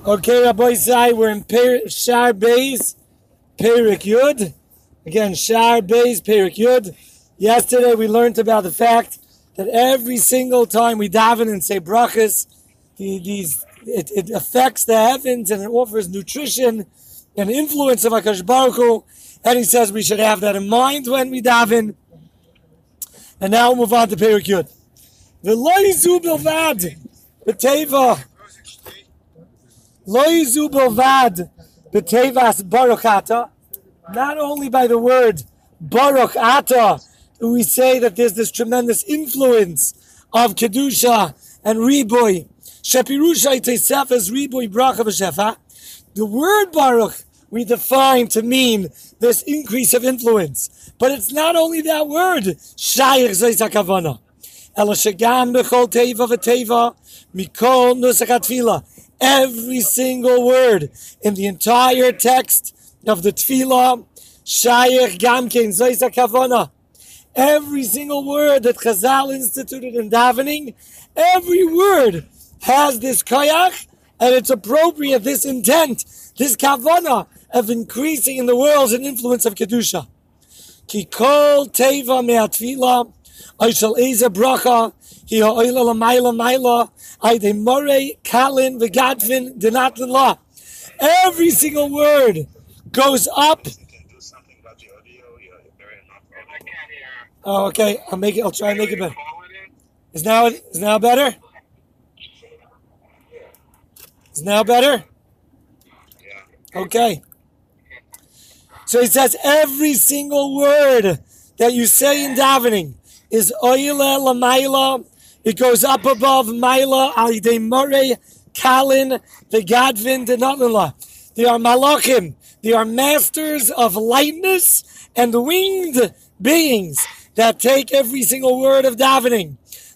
Okay, Rabbi Sai, we're in Shar Beis, Perik Yud. Again, Shar Beis, Perik Yud. Yesterday we learned about the fact that every single time we daven and say brachas, it affects the heavens and it offers nutrition and influence of HaKadosh Baruch Hu. And he says we should have that in mind when we daven. And now we'll move on to Perik Yud. V'lo bilvad b'teva. Lo yizu bilvad b'tevas baruch ata. Not only by the word baruch ata do we say that there's this tremendous influence of kedusha and riboy. Shepirusha itesef as riboy bracha v'shefa. The word baruch we define to mean this increase of influence, but it's not only that word. Shayich zeis hakavana. Ela shegam b'chol teva v'teva mikol nusach hatfila. Every single word in the entire text of the Tefillah, Shayach Gamkein Zois HaKavana. Every single word that Chazal instituted in davening, every word has this koyach, and it's appropriate, this intent, this kavana of increasing in the world's an influence of Kedusha. Ki kol teva me'atfila, oishal eza bracha, hi ha'oila l'mayla mayla, ayde morei kalin v'gadvin dinatlan la. Every single word goes up. Oh, okay. I'll try and make it better. Is now better? Is now better? Okay. So he says every single word that you say in davening is oile l'mayla. It goes up above Maila, Alidei Morei, Kalin, the Gadvin, the Natlanla. They are malachim. They are masters of lightness and winged beings that take every single word of davening.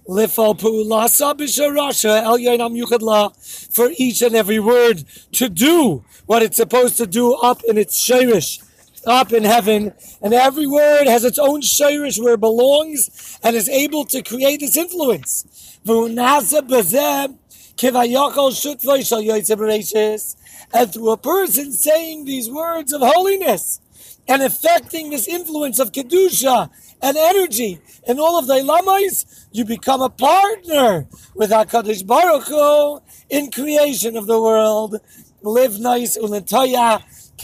For each and every word to do what it's supposed to do up in its shirish, up in heaven, and every word has its own shirish where it belongs and is able to create this influence. And through a person saying these words of holiness and affecting this influence of kedusha and energy in all of the lamais, you become a partner with HaKadosh Baruch Hu in creation of the world. Live nice ulentoya.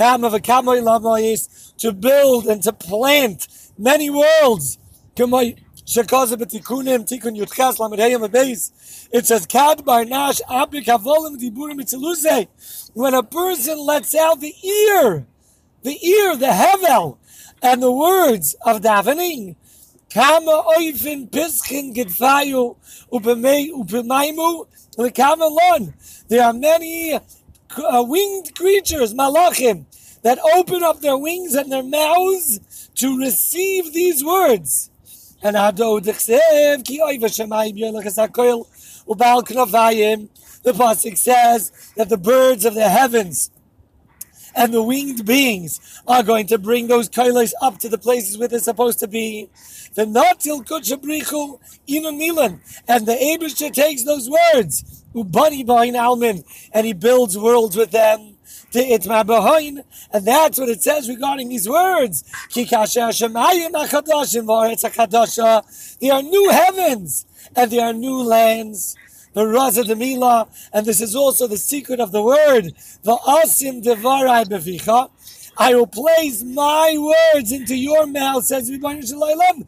To build and to plant many worlds. It says, when a person lets out the ear, the hevel, and the words of davening, there are many winged creatures, malachim, that open up their wings and their mouths to receive these words. And the pasuk says that the birds of the heavens and the winged beings are going to bring those koilos up to the places where they're supposed to be. The natil kuchabrichu inun milan, and the Eibusha takes those words, ubani bahin almin, and he builds worlds with them. And that's what it says regarding these words. They are new heavens and they are new lands. The Raza Demila, and this is also the secret of the word. I will place my words into your mouth, says Rebbeinu Shalom,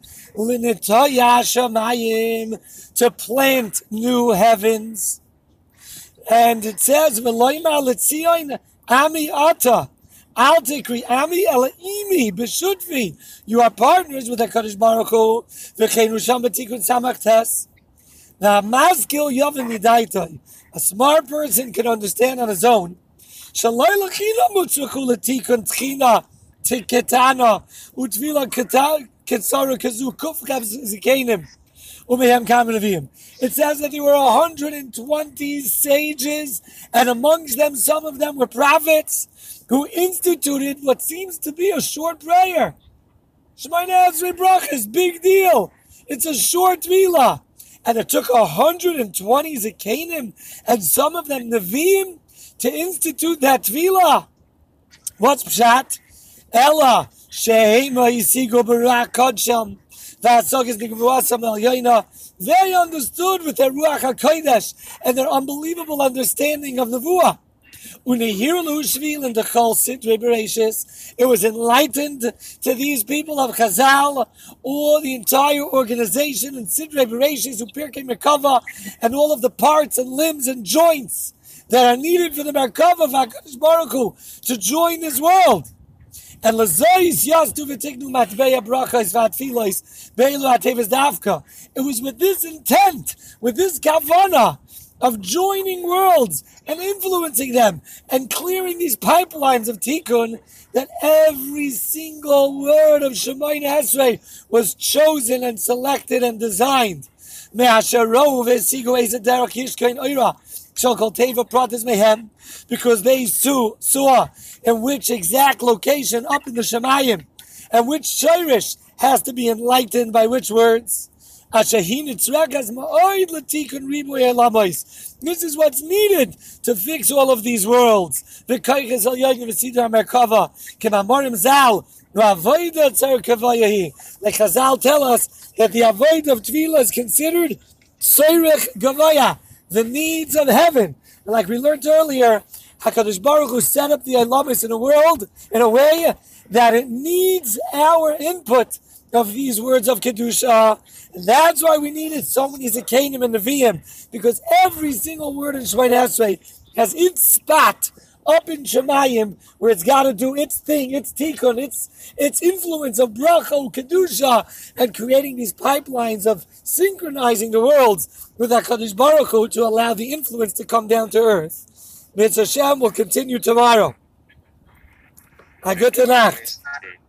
to plant new heavens. And it says, Ami ata, al tikri ami ela imi b'shutvi. You are partners with HaKadosh Baruch Hu. V'cheinu sham b'tikun samach tes. Now, maskil yavim midaitai. A smart person can understand on his own. Shaloi l'china mutzuchu l'tikun tchina tiketana utvila ketsaru kazu kufkav zikenim. It says that there were 120 sages, and amongst them, some of them were prophets, who instituted what seems to be a short prayer. Shemayna Ezrei Brachas, big deal. It's a short tefillah. And it took 120 Zekanim, and some of them Nevi'im, to institute that tefillah. What's pshat? Ella she'ema yisigo b'ruach kodsham v'asogis b'gvuasam el yoina. They understood with their ruach hakodesh and their unbelievable understanding of nevuah. It was enlightened to these people of Chazal, or the entire organization in Sidrei Bereshis, Upirkei Merkava, and all of the parts and limbs and joints that are needed for the Merkava of HaKadosh Baruch Hu to join this world. And Lazois Yazdu V'Tiknu Matbeya Brachos V'Atfilos Beilu Hateves Dafka. It was with this intent, with this kavanah, of joining worlds and influencing them and clearing these pipelines of tikkun, that every single word of Shemoneh Esrei was chosen and selected and designed. Because they saw in which exact location up in the Shemayim, and which shirish has to be enlightened by which words. This is what's needed to fix all of these worlds. Like Chazal tell us that the avoid of Tefillah is considered Soirech Gavaya, the needs of heaven. And like we learned earlier, HaKadosh Baruch Hu set up the Ilamis in a world in a way that it needs our input of these words of Kedusha. And that's why we needed so many Zekanim and Nevi'im, because every single word in Shemoneh Esrei has its spot up in Shemayim where it's got to do its thing, its tikkun, its influence of bracha, Kedusha, and creating these pipelines of synchronizing the worlds with HaKadosh Baruch Hu to allow the influence to come down to earth. Mitzvah Hashem will continue tomorrow. A gute Nacht.